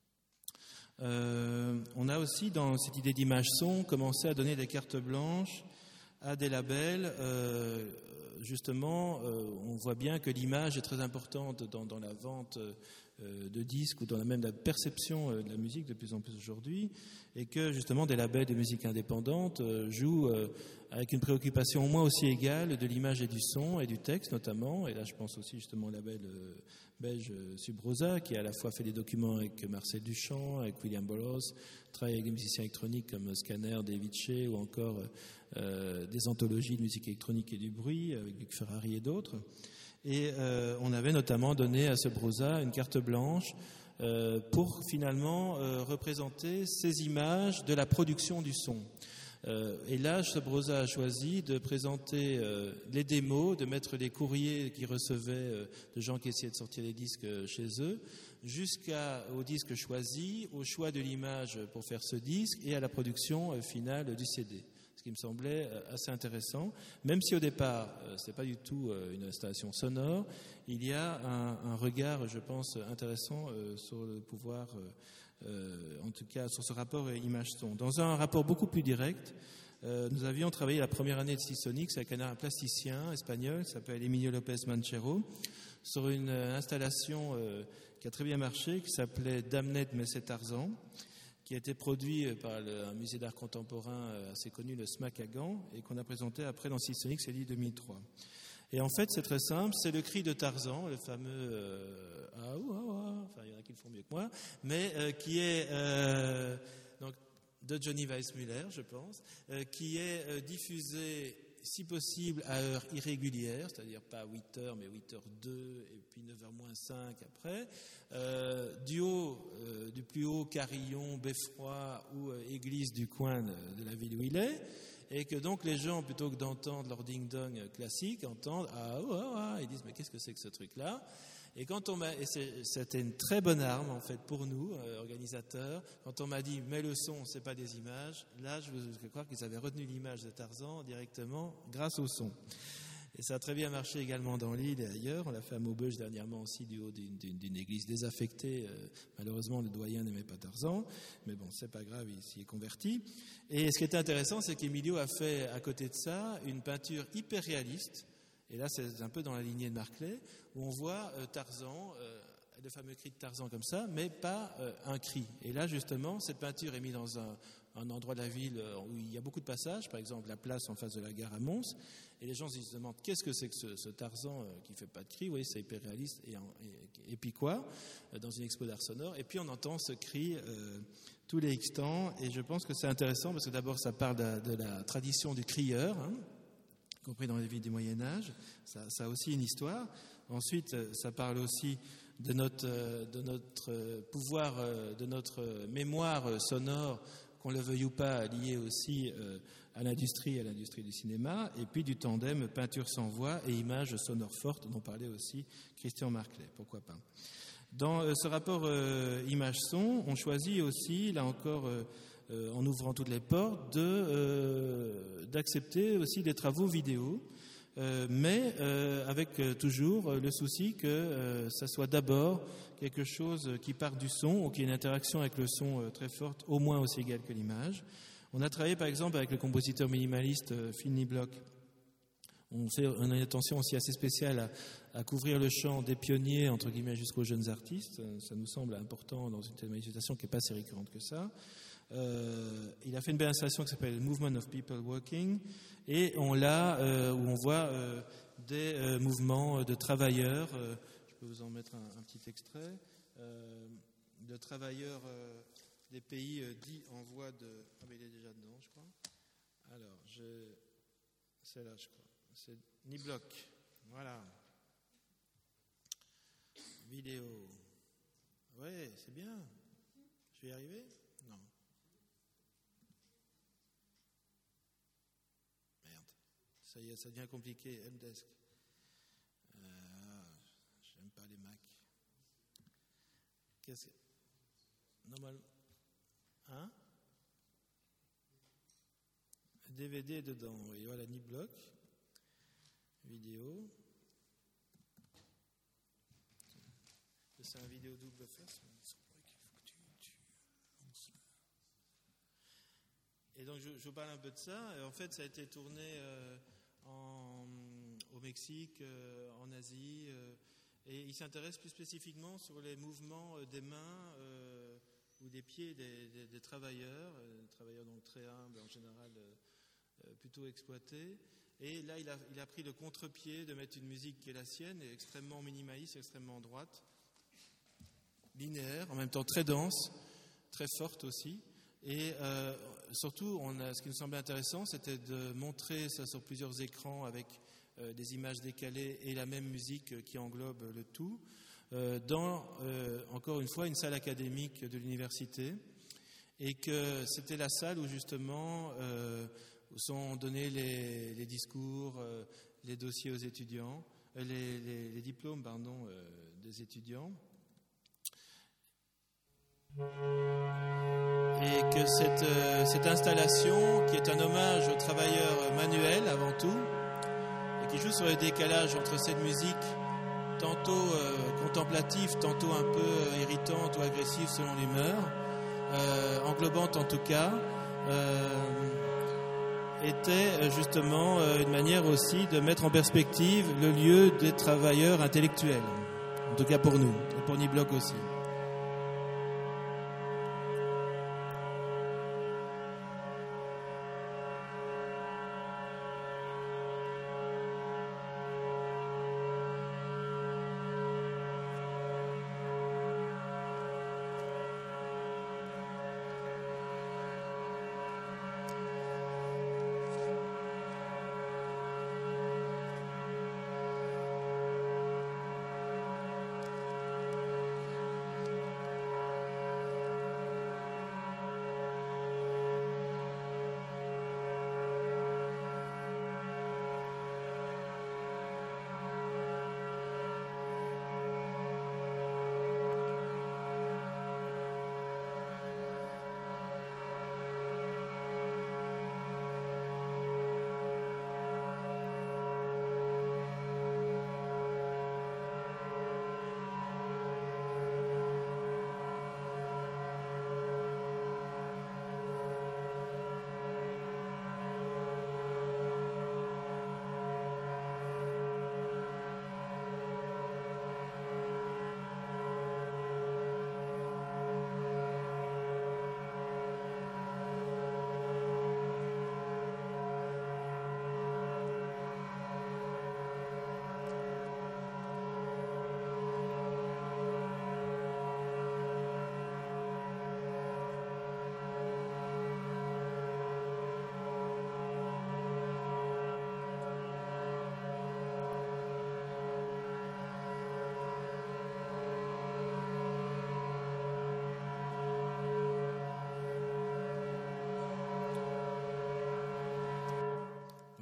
On a aussi, dans cette idée d'image son, commencé à donner des cartes blanches à des labels. Justement, on voit bien que l'image est très importante dans la vente de disques ou dans même la perception de la musique de plus en plus aujourd'hui, et que justement des labels de musique indépendante jouent avec une préoccupation au moins aussi égale de l'image et du son et du texte notamment. Et là, je pense aussi justement au label belge Subrosa, qui a à la fois fait des documents avec Marcel Duchamp, avec William Burroughs, travaille avec des musiciens électroniques comme Scanner, David Shea, ou encore des anthologies de musique électronique et du bruit avec Luc Ferrari et d'autres. Et on avait notamment donné à Subrosa une carte blanche pour finalement représenter ces images de la production du son. Et là, Subrosa a choisi de présenter les démos, de mettre les courriers qu'ils recevaient de gens qui essayaient de sortir des disques chez eux, jusqu'au disque choisi, au choix de l'image pour faire ce disque et à la production finale du CD. Ce qui me semblait assez intéressant, même si au départ, ce n'est pas du tout une installation sonore, il y a un regard, je pense, intéressant sur le pouvoir, en tout cas sur ce rapport image-son. Dans un rapport beaucoup plus direct, nous avions travaillé la première année de Seasonics avec un plasticien espagnol qui s'appelle Emilio López Manchero, sur une installation qui a très bien marché, qui s'appelait Damnet mais c'est Tarzan, qui a été produit par un musée d'art contemporain assez connu, le SMAC à Gand, et qu'on a présenté après dans Seasonics, c'est dit 2003. Et en fait, c'est très simple, c'est le cri de Tarzan, le fameux ah ouah ouah, enfin il y en a qui le font mieux que moi, mais qui est donc de Johnny Weissmuller, je pense, qui est diffusé si possible à heure irrégulière, c'est-à-dire pas à 8 heures, mais 8h02 et puis 9h moins 5 après, du plus haut carillon, beffroi ou église du coin de la ville où il est, et que donc les gens, plutôt que d'entendre leur ding-dong classique, entendent « ah, oh, ah », ils disent « mais qu'est-ce que c'est que ce truc-là » Et c'était une très bonne arme en fait pour nous, organisateurs. Quand on m'a dit mais le son, c'est pas des images, là je veux croire qu'ils avaient retenu l'image de Tarzan directement grâce au son. Et ça a très bien marché également dans l'île et ailleurs. On l'a fait à Maubeuge dernièrement aussi du haut d'une église désaffectée. Malheureusement, le doyen n'aimait pas Tarzan, mais bon, c'est pas grave, il s'y est converti. Et ce qui était intéressant, c'est qu'Emilio a fait à côté de ça une peinture hyper réaliste. Et là, c'est un peu dans la lignée de Marclay, où on voit Tarzan, le fameux cri de Tarzan comme ça, mais pas un cri. Et là, justement, cette peinture est mise dans un un endroit de la ville où il y a beaucoup de passages, par exemple la place en face de la gare à Mons, et les gens se demandent qu'est-ce que c'est que ce Tarzan qui fait pas de cri. Oui, c'est hyper réaliste, et puis quoi, dans une expo d'art sonore, et puis on entend ce cri tous les X temps, et je pense que c'est intéressant parce que d'abord ça parle de la tradition du crieur, compris dans les villes du Moyen-Âge, ça a aussi une histoire. Ensuite, ça parle aussi de notre pouvoir, de notre mémoire sonore, qu'on le veuille ou pas, liée aussi à l'industrie du cinéma, et puis du tandem peinture sans voix et images sonores fortes, dont parlait aussi Christian Marclay, pourquoi pas. Dans ce rapport image-son, on choisit aussi, là encore, en ouvrant toutes les portes, d'accepter aussi des travaux vidéo, mais avec toujours le souci que ça soit d'abord quelque chose qui part du son ou qui ait une interaction avec le son très forte, au moins aussi égale que l'image. On a travaillé par exemple avec le compositeur minimaliste Phil Niblock. On a une attention aussi assez spéciale à couvrir le champ des pionniers, entre guillemets, jusqu'aux jeunes artistes. Ça nous semble important dans une telle manifestation qui n'est pas si récurrente que ça. Il a fait une belle installation qui s'appelle Movement of People Working, et on l'a où on voit des mouvements de travailleurs. Je peux vous en mettre un petit extrait de travailleurs des pays dits en voie de. Ah mais il est déjà dedans, je crois. Alors c'est là, je crois. C'est Niblock. Voilà. Vidéo. Ouais, c'est bien. Je vais y arriver ? Non. Merde. Ça y est, ça devient compliqué. Mdesk. J'aime pas les Mac. Qu'est-ce que. Normal. Hein ? DVD dedans. Oui, voilà, Niblock. Vidéo. C'est un vidéo double face. Et donc je vous parle un peu de ça. En fait, ça a été tourné au Mexique, en Asie, et il s'intéresse plus spécifiquement sur les mouvements des mains ou des pieds des travailleurs donc très humbles, en général plutôt exploités. Et là, il a pris le contre-pied de mettre une musique qui est la sienne, extrêmement minimaliste, extrêmement droite, linéaire, en même temps très dense, très forte aussi. Et surtout, ce qui nous semblait intéressant, c'était de montrer ça sur plusieurs écrans avec des images décalées et la même musique qui englobe le tout, dans, encore une fois, une salle académique de l'université, et que c'était la salle où justement sont donnés les discours, les dossiers aux étudiants, les diplômes, des étudiants. Et que cette installation, qui est un hommage aux travailleurs manuels avant tout, et qui joue sur le décalage entre cette musique tantôt contemplative, tantôt un peu irritante ou agressive selon l'humeur, englobante en tout cas, était justement une manière aussi de mettre en perspective le lieu des travailleurs intellectuels, en tout cas pour nous, et pour Niblock aussi.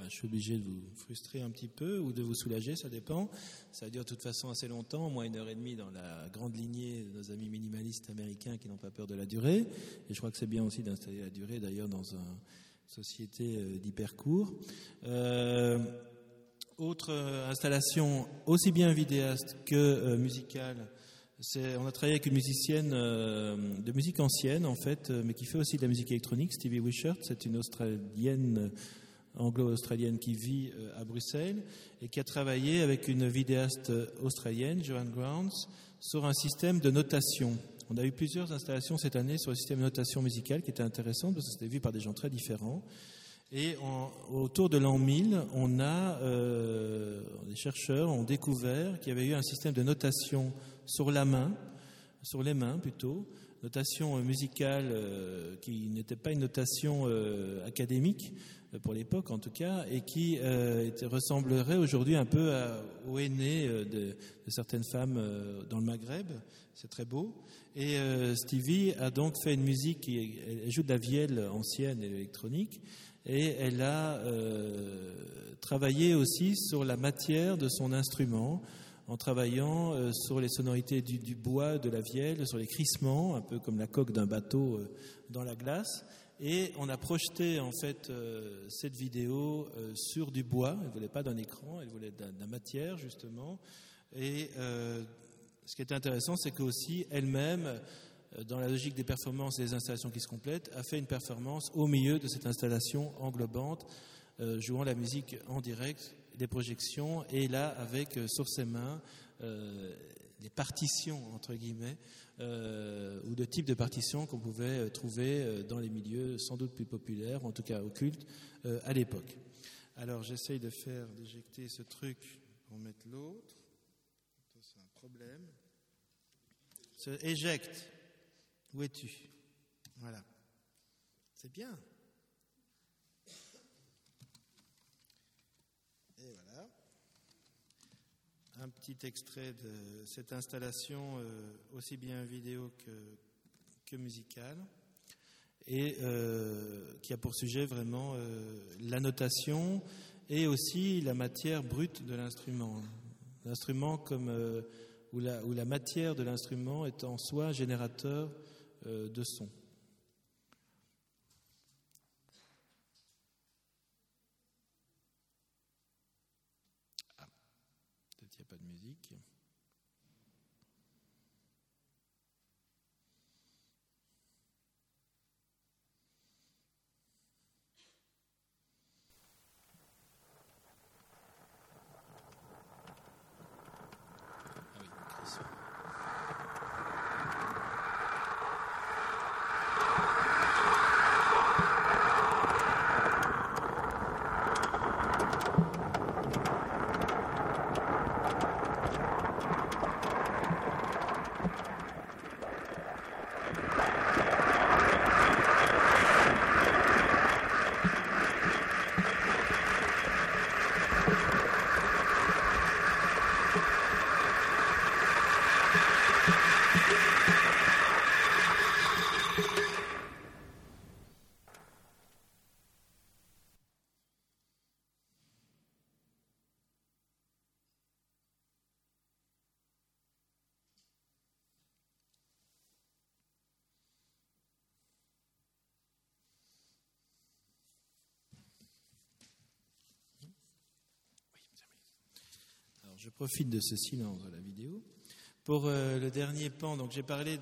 je suis obligé de vous frustrer un petit peu ou de vous soulager, ça dépend. Ça dure de toute façon assez longtemps, au moins 1h30 dans la grande lignée de nos amis minimalistes américains qui n'ont pas peur de la durée. Et je crois que c'est bien aussi d'installer la durée, d'ailleurs, dans une société d'hypercourt. Autre installation, aussi bien vidéaste que musicale, on a travaillé avec une musicienne de musique ancienne, en fait, mais qui fait aussi de la musique électronique, Stevie Wishart. C'est une Australienne, anglo-australienne qui vit à Bruxelles et qui a travaillé avec une vidéaste australienne, Joanne Grounds, sur un système de notation. On a eu plusieurs installations cette année sur le système de notation musicale qui était intéressant parce que c'était vu par des gens très différents. Et autour de l'an 1000, des chercheurs ont découvert qu'il y avait eu un système de notation sur les mains plutôt, notation musicale qui n'était pas une notation académique pour l'époque en tout cas, et qui ressemblerait aujourd'hui un peu au henné de certaines femmes dans le Maghreb. C'est très beau. Et Stevie a donc fait une musique elle joue de la vielle ancienne et électronique. Et elle a travaillé aussi sur la matière de son instrument, en travaillant sur les sonorités du bois, de la vielle, sur les crissements, un peu comme la coque d'un bateau dans la glace. Et on a projeté en fait cette vidéo sur du bois. Elle ne voulait pas d'un écran, elle voulait de la matière justement. Et ce qui était intéressant, c'est qu'aussi elle-même, dans la logique des performances et des installations qui se complètent, a fait une performance au milieu de cette installation englobante, jouant la musique en direct, des projections, et là, avec sur ses mains des partitions, entre guillemets, ou de types de partitions qu'on pouvait trouver dans les milieux sans doute plus populaires, en tout cas occultes, à l'époque. Alors, j'essaye d'éjecter ce truc pour mettre l'autre. C'est un problème. Éjecte. Où es-tu? Voilà. C'est bien. Et voilà. Un petit extrait de cette installation, aussi bien vidéo que musicale, et qui a pour sujet vraiment la notation et aussi la matière brute de l'instrument. L'instrument où la matière de l'instrument est en soi générateur de son. Ah, peut-être qu'il n'y a pas de musique. Ah oui, Chris. Alors, je profite de ce silence de la vidéo. Pour le dernier pan, donc j'ai parlé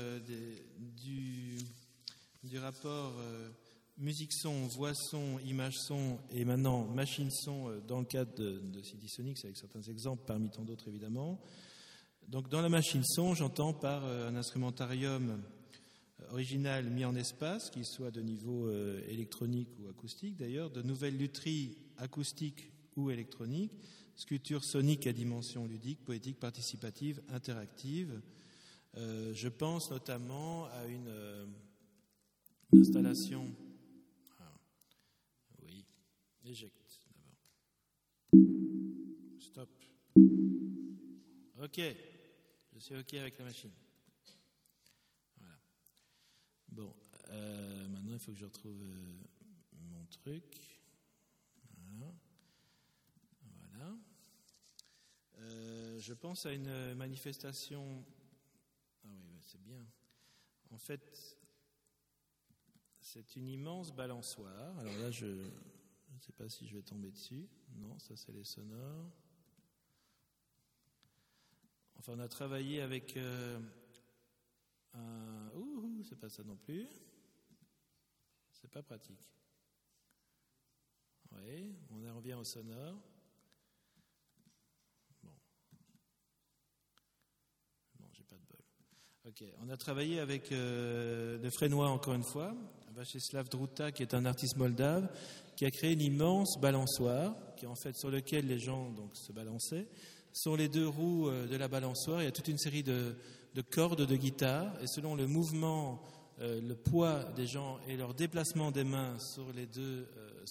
du rapport musique-son, voix-son, image-son et maintenant machine-son dans le cadre de CD Sonics avec certains exemples parmi tant d'autres évidemment. Donc dans la machine-son, j'entends par un instrumentarium original mis en espace, qu'il soit de niveau électronique ou acoustique d'ailleurs, de nouvelles lutheries acoustiques ou électroniques, sculpture sonique à dimension ludique, poétique, participative, interactive. Je pense notamment à une installation. Ah, oui, éjecte d'abord. Stop. Ok, je suis ok avec la machine. Voilà. Bon, maintenant il faut que je retrouve mon truc. Voilà. Je pense à une manifestation. Ah oui, c'est bien. En fait, c'est une immense balançoire. Alors là, je ne sais pas si je vais tomber dessus. Non, ça c'est les sonores. Enfin, on a travaillé avec un... c'est pas ça non plus. C'est pas pratique. Oui, on en revient au sonore. Bon, j'ai pas de bol. Ok, on a travaillé avec le Frénois encore une fois, Václav Druta, qui est un artiste moldave, qui a créé une immense balançoire, qui en fait sur lequel les gens donc se balançaient. Sur les deux roues de la balançoire, il y a toute une série de cordes de guitare, et selon le mouvement, le poids des gens et leur déplacement des mains sur les deux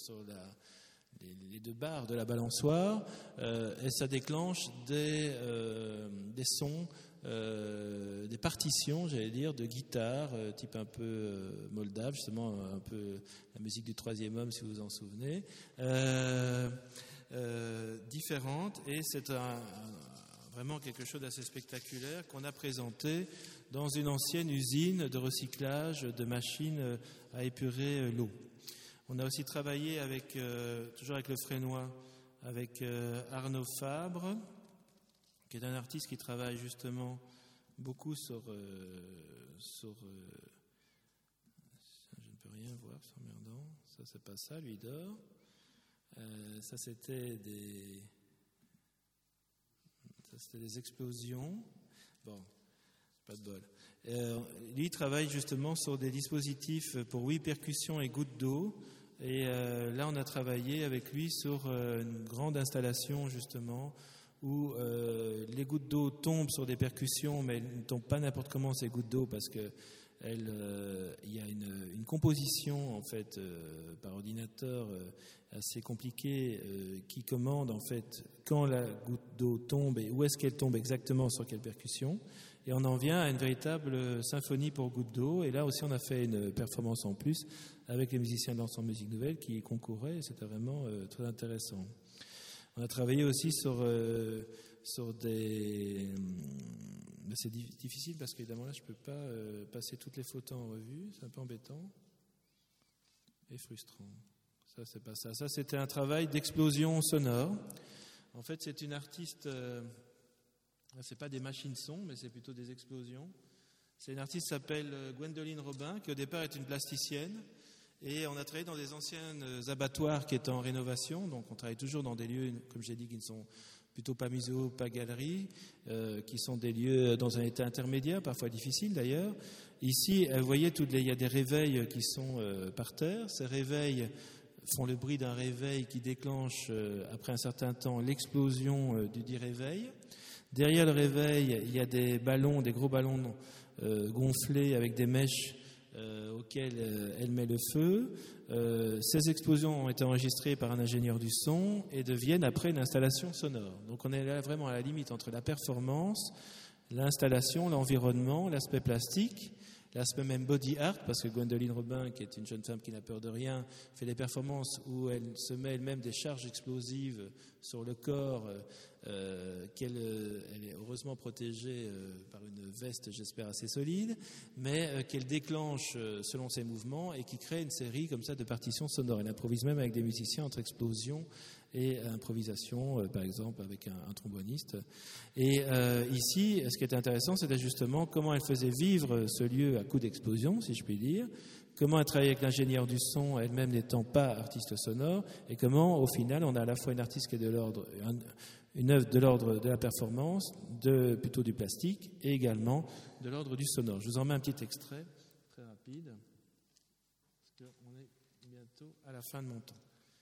barres de la balançoire, et ça déclenche des sons, des partitions, j'allais dire, de guitare, type un peu moldave, justement un peu la musique du Troisième Homme, si vous vous en souvenez, différentes, et c'est vraiment quelque chose d'assez spectaculaire qu'on a présenté dans une ancienne usine de recyclage de machines à épurer l'eau. On a aussi travaillé avec, toujours avec le Frénois, avec Arnaud Fabre, qui est un artiste qui travaille justement beaucoup sur je ne peux rien voir, c'est emmerdant. Ça, c'est pas ça, lui, il dort. Ça, c'était des explosions. Bon, pas de bol. Lui, il travaille justement sur des dispositifs pour percussions et gouttes d'eau. Et là, on a travaillé avec lui sur une grande installation, justement, où les gouttes d'eau tombent sur des percussions, mais elles ne tombent pas n'importe comment, ces gouttes d'eau, parce que il y a une composition, en fait, par ordinateur assez compliquée, qui commande, en fait, quand la goutte d'eau tombe et où est-ce qu'elle tombe exactement, sur quelle percussion. Et on en vient à une véritable symphonie pour gouttes d'eau. Et là aussi, on a fait une performance en plus avec les musiciens de l'ensemble Musique Nouvelle qui y concouraient. Et c'était vraiment très intéressant. On a travaillé aussi sur des... C'est difficile parce qu'évidemment, là, je ne peux pas passer toutes les photos en revue. C'est un peu embêtant et frustrant. Ça, c'est pas ça. Ça, c'était un travail d'explosion sonore. En fait, c'est une artiste... c'est pas des machines son, mais c'est plutôt des explosions. C'est une artiste qui s'appelle Gwendoline Robin, qui au départ est une plasticienne. Et on a travaillé dans des anciennes abattoirs qui étaient en rénovation. Donc on travaille toujours dans des lieux, comme j'ai dit, qui ne sont plutôt pas muséaux, pas galeries, qui sont des lieux dans un état intermédiaire, parfois difficile d'ailleurs. Ici, vous voyez, il y a des réveils qui sont par terre. Ces réveils font le bruit d'un réveil qui déclenche, après un certain temps, l'explosion du dit réveil. Derrière le réveil, il y a des ballons, des gros ballons gonflés avec des mèches auxquelles elle met le feu. Ces explosions ont été enregistrées par un ingénieur du son et deviennent après une installation sonore. Donc on est là vraiment à la limite entre la performance, l'installation, l'environnement, l'aspect plastique, l'aspect même body art, parce que Gwendoline Robin, qui est une jeune femme qui n'a peur de rien, fait des performances où elle se met elle-même des charges explosives sur le corps, elle est heureusement protégée par une veste, j'espère, assez solide, mais qu'elle déclenche selon ses mouvements et qui crée une série comme ça de partitions sonores. Elle improvise même avec des musiciens entre explosion et improvisation, par exemple avec un tromboniste. Et ici, ce qui est intéressant, c'était justement comment elle faisait vivre ce lieu à coup d'explosion, si je puis dire, comment elle travaillait avec l'ingénieur du son, elle-même n'étant pas artiste sonore, et comment, au final, on a à la fois une artiste qui est de l'ordre, une œuvre de l'ordre de la performance, plutôt du plastique, et également de l'ordre du sonore. Je vous en mets un petit extrait, très rapide, parce qu'on est bientôt à la fin de mon temps.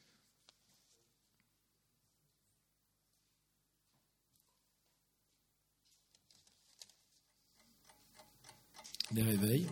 Les réveils.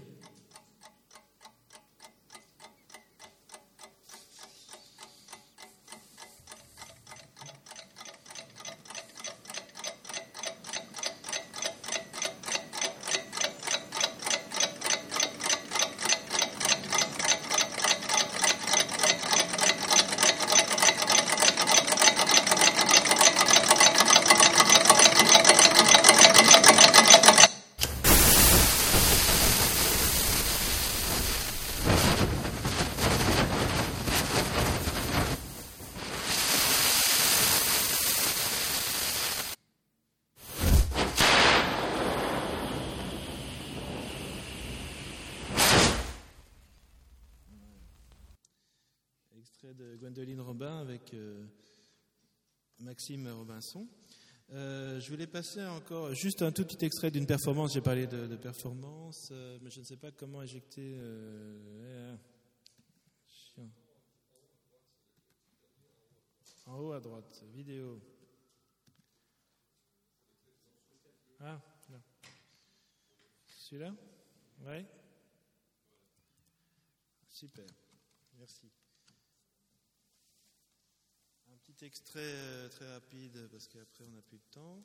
extrait de Gwendoline Robin avec Maxime Robinson. Je voulais passer encore juste un tout petit extrait d'une performance. J'ai parlé de performance, mais je ne sais pas comment éjecter. En haut à droite, vidéo. Ah, là. Celui-là ? Ouais. Super, merci. Un petit extrait très rapide, parce qu'après on n'a plus de temps.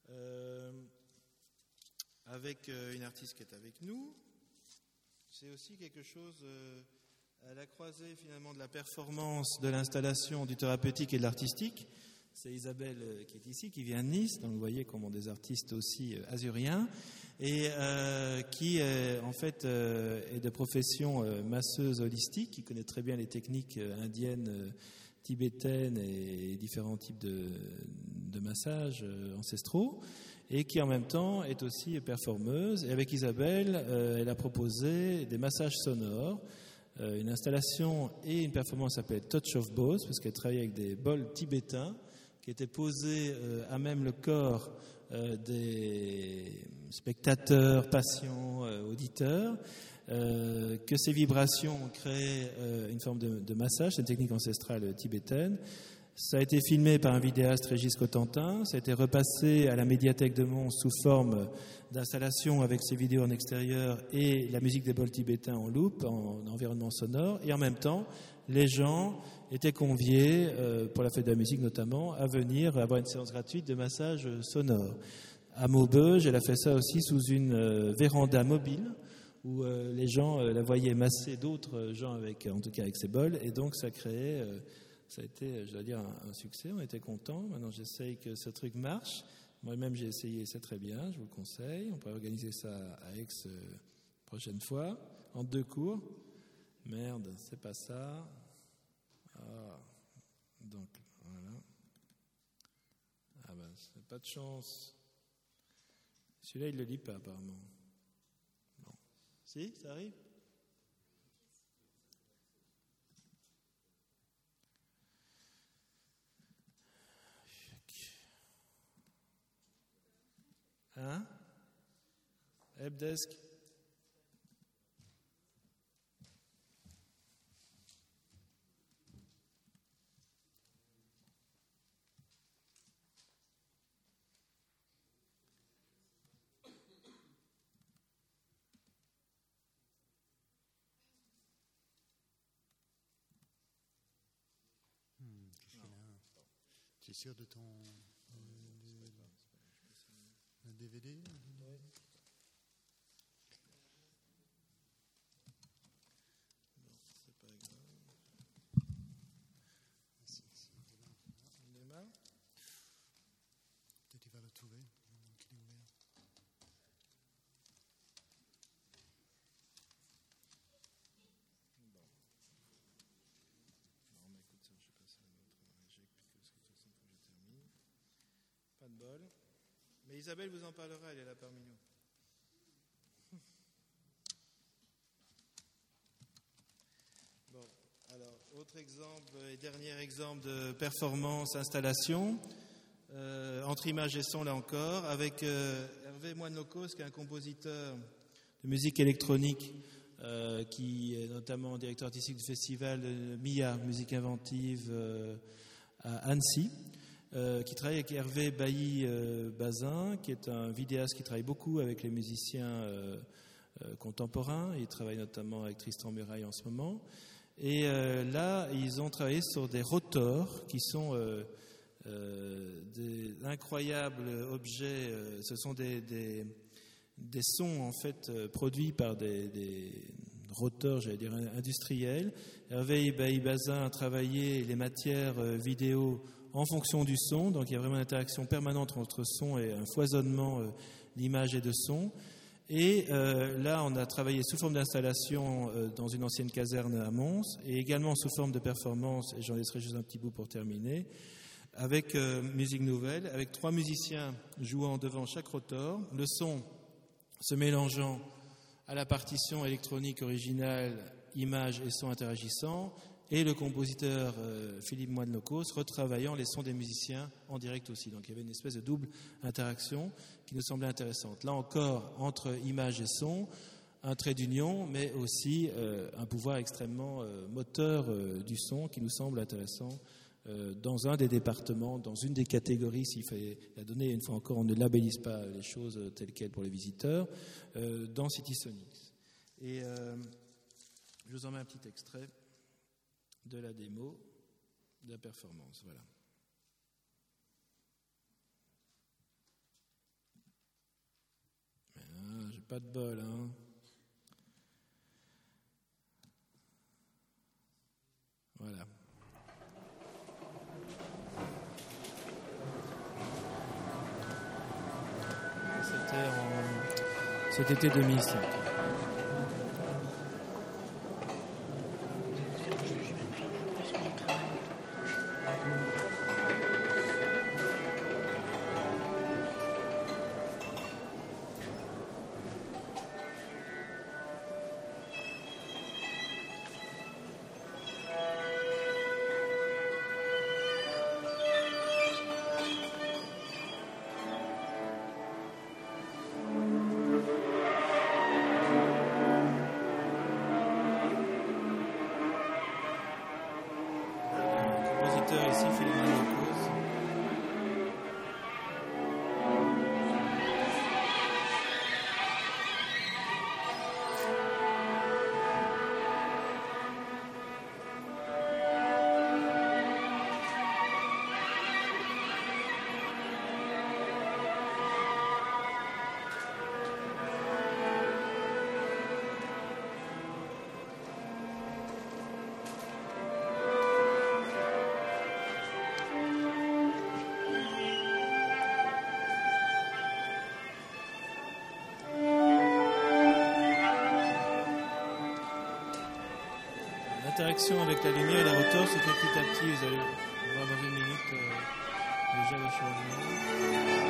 Avec une artiste qui est avec nous. C'est aussi quelque chose à la croisée finalement de la performance, de l'installation, du thérapeutique et de l'artistique. C'est Isabelle qui est ici, qui vient de Nice, donc vous voyez comment des artistes aussi azuriens, et qui en fait est de profession masseuse holistique, qui connaît très bien les techniques indiennes, tibétaines et différents types de massages ancestraux, et qui en même temps est aussi performeuse. Et avec Isabelle, elle a proposé des massages sonores, une installation et une performance qui s'appelle Touch of Bowls, parce qu'elle travaille avec des bols tibétains qui étaient posés à même le corps des spectateurs, patients, auditeurs, que ces vibrations ont créé une forme de massage, c'est une technique ancestrale tibétaine. Ça a été filmé par un vidéaste, Régis Cotentin. Ça a été repassé à la médiathèque de Mons sous forme d'installation avec ses vidéos en extérieur et la musique des bols tibétains en loop, en environnement sonore. Et en même temps, les gens étaient conviés, pour la fête de la musique notamment, à venir avoir une séance gratuite de massage sonore. À Maubeuge, elle a fait ça aussi sous une véranda mobile, où les gens la voyaient masser d'autres gens, en tout cas avec ses bols, et donc ça créait... Ça a été, je dois dire, un succès, on était contents. Maintenant, j'essaye que ce truc marche. Moi-même, j'ai essayé, c'est très bien, je vous le conseille. On pourrait organiser ça à Aix prochaine fois, en 2 cours. Merde, c'est pas ça. Ah, donc, voilà. Ah ben, c'est pas de chance. Celui-là, il ne le lit pas, apparemment. Bon. Si, ça arrive ? Hein? Helpdesk. Tu es sûr de ton un DVD? Oui. Bon, c'est pas grave. On démarre. Peut-être tu vas le trouver. Qu'il est ouvert. Bon. Non, mais écoute, ça, je vais passer à notre éjecte, puisque de toute façon, il faut que je termine. Pas de bol. Mais Isabelle vous en parlera, elle est là parmi nous. Bon, alors, autre exemple et dernier exemple de performance, installation, entre images et son là encore, avec Hervé Moine-Locos, qui est un compositeur de musique électronique, qui est notamment directeur artistique du festival MIA, musique inventive, à Annecy. Qui travaille avec Hervé Bailly-Bazin, qui est un vidéaste qui travaille beaucoup avec les musiciens contemporains. Il travaille notamment avec Tristan Muraille en ce moment. Et là, ils ont travaillé sur des rotors qui sont des incroyables objets. Ce sont des sons en fait produits par des rotors, j'allais dire industriels. Hervé Bailly-Bazin a travaillé les matières vidéo en fonction du son, donc il y a vraiment une interaction permanente entre son et un foisonnement d'images et de sons. Et là, on a travaillé sous forme d'installation dans une ancienne caserne à Mons, et également sous forme de performance, et j'en laisserai juste un petit bout pour terminer, avec musique nouvelle, avec 3 musiciens jouant devant chaque rotor, le son se mélangeant à la partition électronique originale, images et sons interagissant, et le compositeur Philippe Moine-Locos retravaillant les sons des musiciens en direct aussi. Donc il y avait une espèce de double interaction qui nous semblait intéressante. Là encore, entre images et sons, un trait d'union, mais aussi un pouvoir extrêmement moteur du son qui nous semble intéressant dans un des départements, dans une des catégories, s'il fallait la donner, une fois encore, on ne labellise pas les choses telles quelles pour les visiteurs, dans City Sonics. Et je vous en mets un petit extrait de la démo, de la performance, voilà. Ah, j'ai pas de bol, hein. Voilà. C'était cet été 2005. Ici, Philippe Moine-Locos. L'interaction avec la lumière et la hauteur se fait petit à petit. Vous allez voir dans une minute déjà les changements.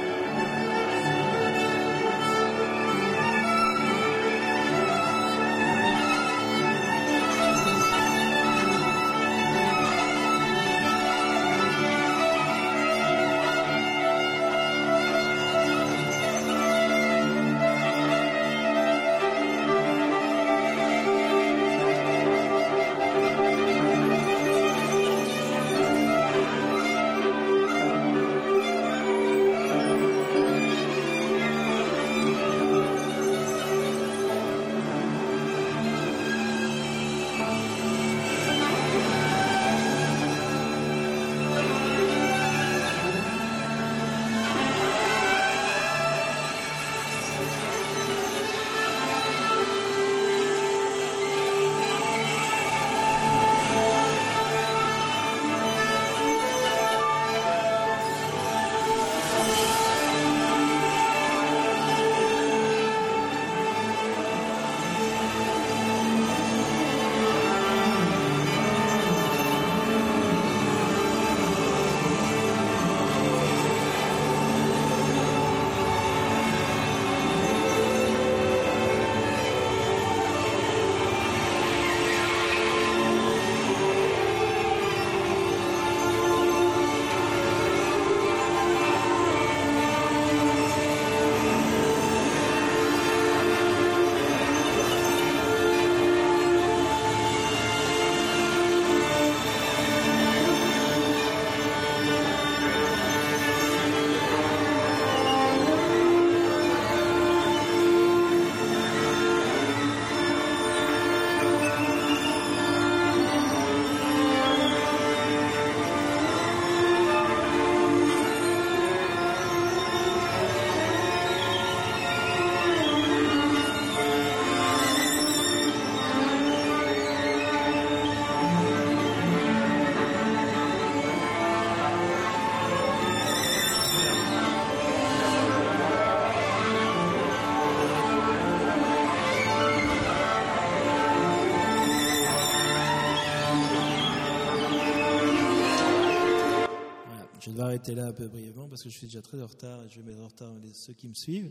Arrêter là un peu brièvement parce que je suis déjà très en retard et je vais mettre en retard ceux qui me suivent.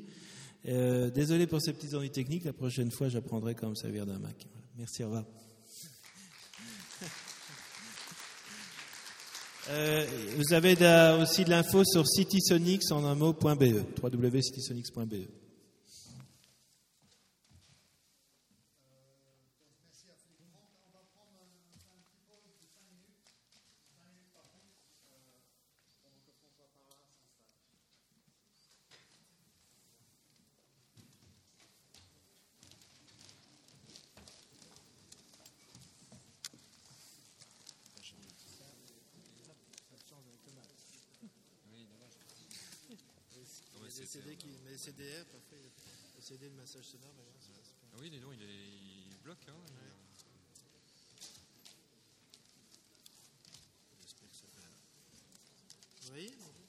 Désolé pour ces petites ennuis techniques. La prochaine fois, j'apprendrai comment me servir d'un Mac. Voilà. Merci, au revoir. Vous avez aussi de l'info sur Citysonics en un mot.be, www.citysonics.be. Les CDR, parfois, le CD, le massage sonore, Ah oui, dis donc, il bloque. Hein, Vous voyez